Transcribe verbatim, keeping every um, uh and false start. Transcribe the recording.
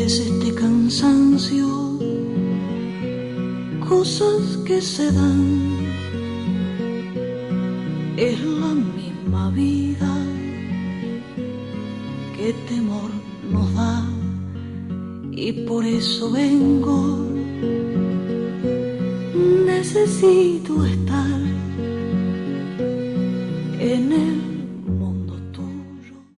es este cansancio? Cosas que se dan, es la misma vida, qué temor nos da, y por eso vengo, necesito estar